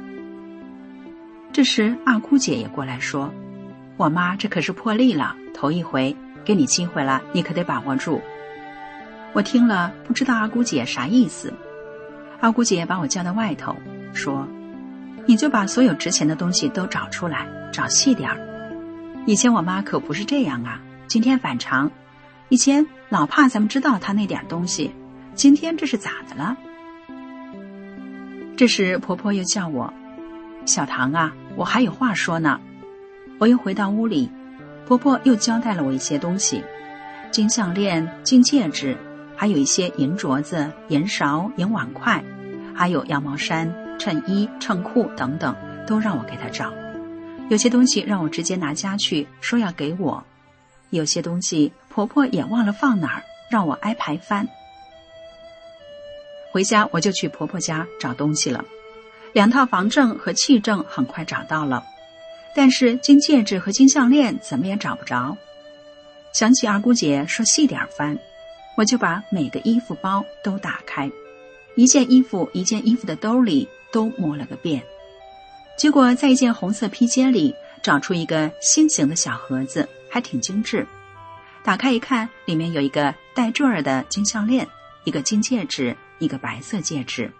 这时二姑姐也过来说，我妈这可是破例了，头一回，给你机会了，你可得把握住。我听了不知道二姑姐啥意思。二姑姐把我叫到外头，说，你就把所有值钱的东西都找出来，找细点儿。以前我妈可不是这样啊，今天反常，以前老怕咱们知道她那点东西，今天这是咋的了？这时婆婆又叫我，小唐啊，我还有话说呢。我又回到屋里，婆婆又交代了我一些东西，金项链、金戒指，还有一些银镯子、银勺、银碗筷，还有羊毛衫、衬衣、衬裤等等，都让我给她找。有些东西让我直接拿家去，说要给我；有些东西婆婆也忘了放哪儿，让我挨排翻。回家我就去婆婆家找东西了，两套房证和契证很快找到了，但是金戒指和金项链怎么也找不着。想起二姑姐说细点翻，我就把每个衣服包都打开，一件衣服一件衣服的兜里都摸了个遍，结果在一件红色披肩里找出一个心形的小盒子，还挺精致。打开一看，里面有一个带坠儿的金项链，一个金戒指，一个白色戒指。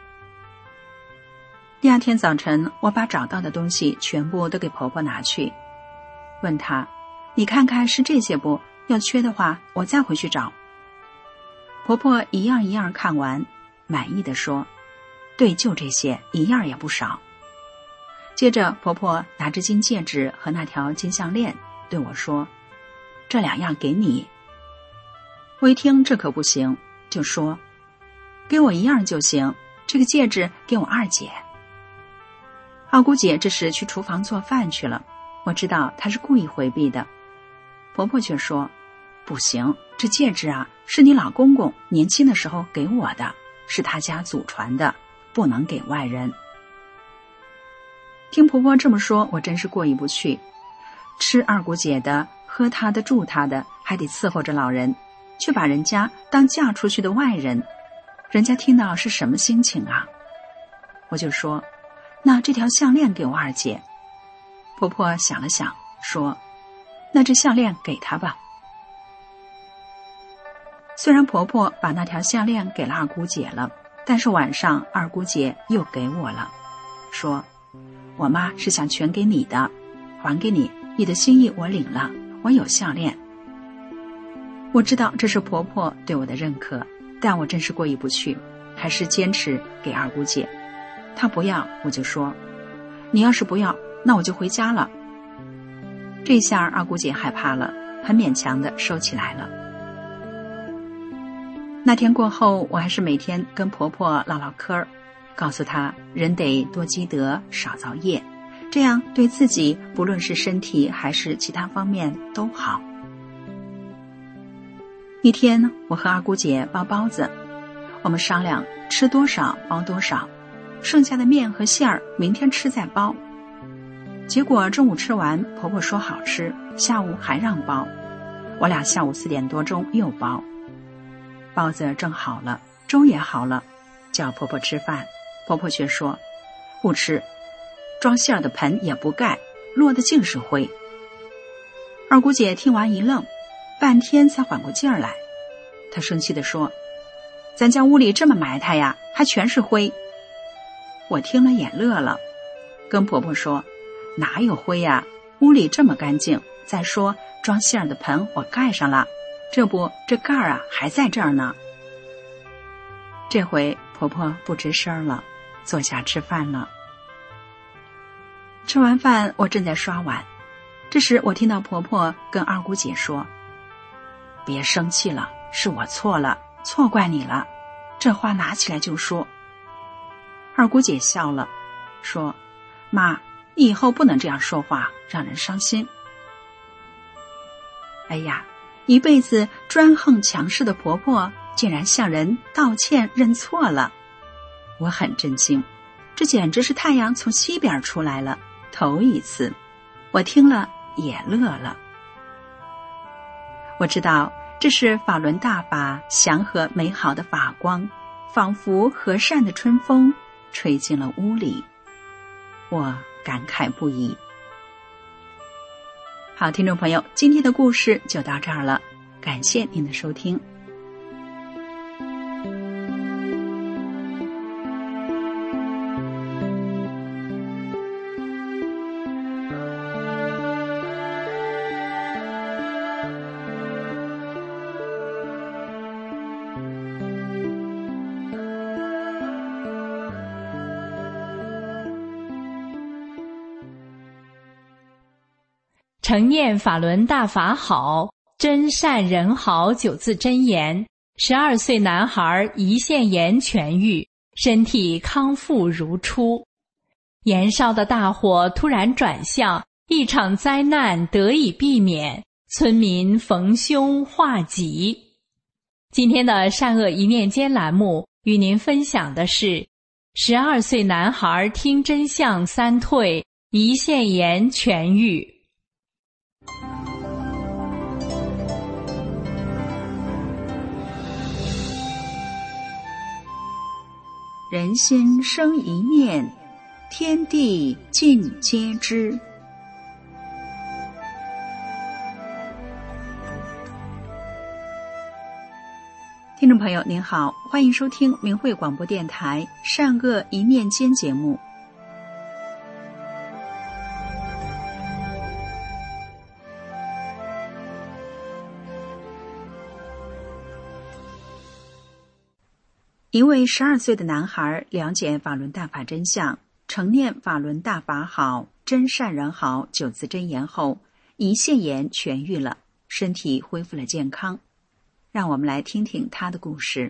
第二天早晨，我把找到的东西全部都给婆婆拿去，问她，你看看是这些不？要缺的话我再回去找。婆婆一样一样看完，满意的说，对，就这些，一样也不少。接着婆婆拿着金戒指和那条金项链对我说，这两样给你。我一听这可不行，就说，给我一样就行，这个戒指给我二姐。二姑姐这时去厨房做饭去了，我知道她是故意回避的。婆婆却说，不行，这戒指啊是你老公公年轻的时候给我的，是他家祖传的，不能给外人。听婆婆这么说，我真是过意不去，吃二姑姐的，喝她的，住她的，还得伺候着老人，却把人家当嫁出去的外人，人家听到是什么心情啊？我就说，那这条项链给我二姐。婆婆想了想说，那这项链给她吧。虽然婆婆把那条项链给了二姑姐了，但是晚上二姑姐又给我了，说，我妈是想全给你的，还给你，你的心意我领了，我有项链。我知道这是婆婆对我的认可，但我真是过意不去，还是坚持给二姑姐。她不要，我就说，你要是不要，那我就回家了。这下二姑姐害怕了，很勉强地收起来了。那天过后，我还是每天跟婆婆唠唠嗑， 告诉他人得多积德少造业，这样对自己不论是身体还是其他方面都好。一天我和二姑姐包包子，我们商量吃多少包多少，剩下的面和馅儿明天吃再包。结果中午吃完，婆婆说好吃，下午还让包，我俩下午四点多钟又包。包子蒸好了，粥也好了，叫婆婆吃饭，婆婆却说不吃，装馅儿的盆也不盖，落的尽是灰。二姑姐听完一愣，半天才缓过劲儿来，她生气地说，咱家屋里这么埋汰呀，还全是灰。我听了也乐了，跟婆婆说，哪有灰呀，屋里这么干净，再说装馅儿的盆我盖上了，这不这盖儿啊还在这儿呢。这回婆婆不吱声了，坐下吃饭了。吃完饭我正在刷碗，这时我听到婆婆跟二姑姐说，别生气了，是我错了，错怪你了，这话拿起来就说。二姑姐笑了，说，妈，你以后不能这样说话，让人伤心。哎呀，一辈子专横强势的婆婆竟然向人道歉认错了，我很震惊，这简直是太阳从西边出来了，头一次。我听了也乐了。我知道这是法轮大法祥和美好的法光，仿佛和善的春风吹进了屋里，我感慨不已。好，听众朋友，今天的故事就到这儿了，感谢您的收听。
承念法轮大法好，真善人好九字真言，十二岁男孩胰腺炎痊愈，身体康复如初。延烧的大火突然转向，一场灾难得以避免，村民逢凶化吉。今天的善恶一念间栏目与您分享的是，十二岁男孩听真相三退，胰腺炎痊愈。
人心生一念，天地尽皆知。听众朋友您好，欢迎收听明慧广播电台善恶一念间节目。一位十二岁的男孩了解法轮大法真相，承念法轮大法好，真善人好九字真言后，胰腺炎痊愈了，身体恢复了健康。让我们来听听他的故事。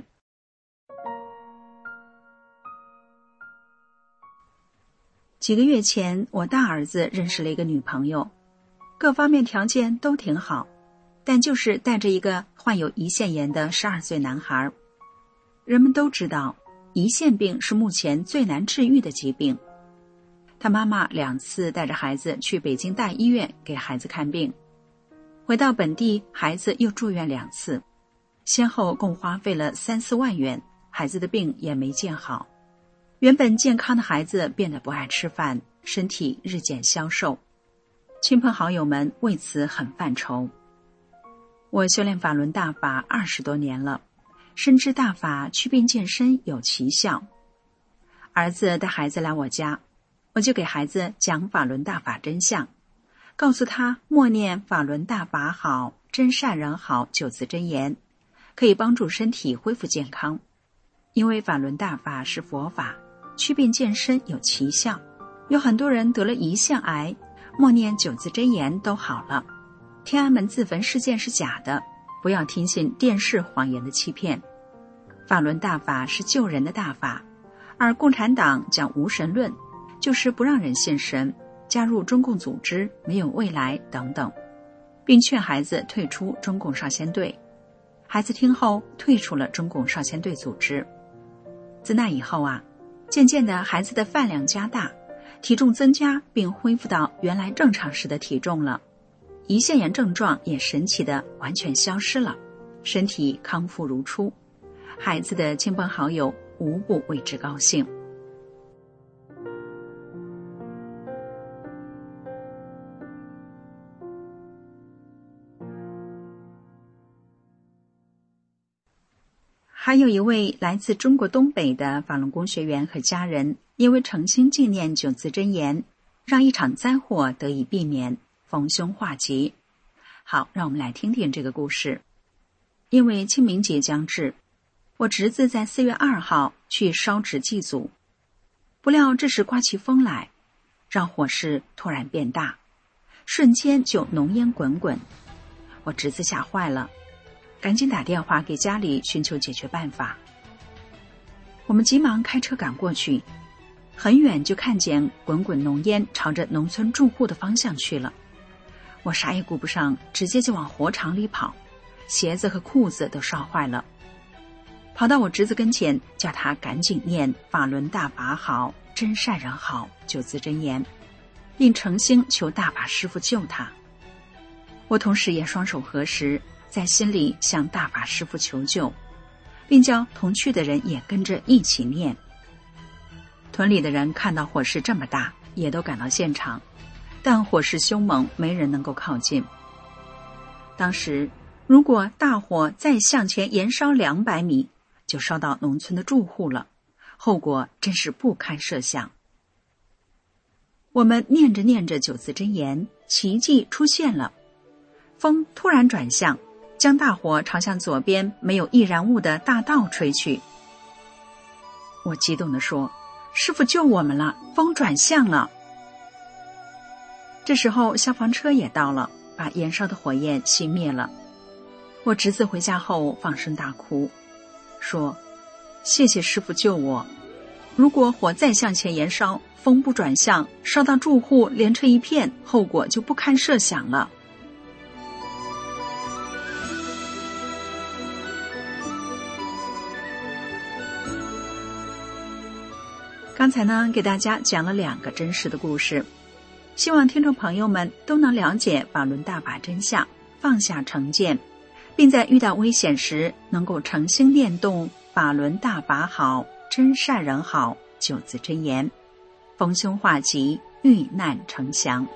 几个月前，我大儿子认识了一个女朋友，各方面条件都挺好，但就是带着一个患有胰腺炎的十二岁男孩。人们都知道，胰腺病是目前最难治愈的疾病。他妈妈两次带着孩子去北京大医院给孩子看病，回到本地，孩子又住院两次，先后共花费了三四万元，孩子的病也没见好。原本健康的孩子变得不爱吃饭，身体日渐消瘦，亲朋好友们为此很犯愁。我修炼法轮大法二十多年了，深知大法祛病健身有奇效。儿子带孩子来我家，我就给孩子讲法轮大法真相，告诉他默念法轮大法好，真善人好九字真言，可以帮助身体恢复健康。因为法轮大法是佛法，祛病健身有奇效，有很多人得了胰腺癌，默念九字真言都好了。天安门自焚事件是假的，不要听信电视谎言的欺骗。法轮大法是救人的大法， 而共产党讲无神论，就是不让人信神，加入中共组织没有未来等等，并劝孩子退出中共少先队。孩子听后退出了中共少先队组织。自那以后啊，渐渐的孩子的饭量加大，体重增加，并恢复到原来正常时的体重了。胰腺炎症状也神奇的完全消失了，身体康复如初。孩子的亲朋好友无不为之高兴。还有一位来自中国东北的法轮功学员和家人，因为诚心纪念九字真言，让一场灾祸得以避免，逢凶化吉。好，让我们来听听这个故事。因为清明节将至，我侄子在四月二号去烧纸祭祖，不料这时刮起风来，让火势突然变大，瞬间就浓烟滚滚。我侄子吓坏了，赶紧打电话给家里寻求解决办法。我们急忙开车赶过去，很远就看见滚滚浓烟朝着农村住户的方向去了。我啥也顾不上，直接就往火场里跑，鞋子和裤子都烧坏了。跑到我侄子跟前，叫他赶紧念法轮大法好，真善人好九字真言，并诚心求大法师父救他。我同时也双手合十，在心里向大法师父求救，并叫同去的人也跟着一起念。屯里的人看到火势这么大，也都赶到现场，但火势凶猛，没人能够靠近。当时如果大火再向前延烧两百米，就烧到农村的住户了，后果真是不堪设想。我们念着念着九字真言，奇迹出现了，风突然转向，将大火朝向左边没有易燃物的大道吹去。我激动地说，师父救我们了，风转向了。这时候消防车也到了，把燃烧的火焰熄灭了。我侄子回家后放声大哭，说谢谢师父救我，如果火再向前延烧，风不转向，烧到住户连成一片，后果就不堪设想了。刚才呢，给大家讲了两个真实的故事，希望听众朋友们都能了解法轮大法真相，放下成见，并在遇到危险时能够诚心念动法轮大法好，真善人好九字真言，逢凶化吉，遇难成祥。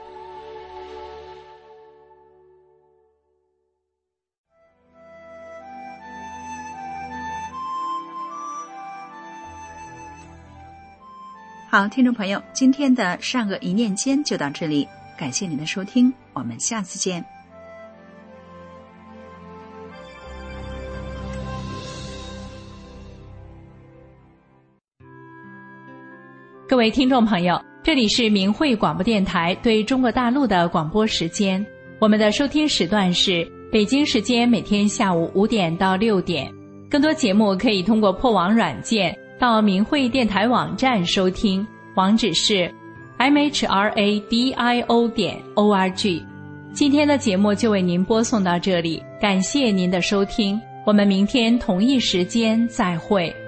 好，听众朋友，今天的善恶一念间就到这里，感谢您的收听，我们下次见。
各位听众朋友，这里是明慧广播电台对中国大陆的广播时间，我们的收听时段是北京时间每天下午五点到六点，更多节目可以通过破网软件到明慧电台网站收听，网址是 m h r a d i o 点 o r g。 今天的节目就为您播送到这里，感谢您的收听，我们明天同一时间再会。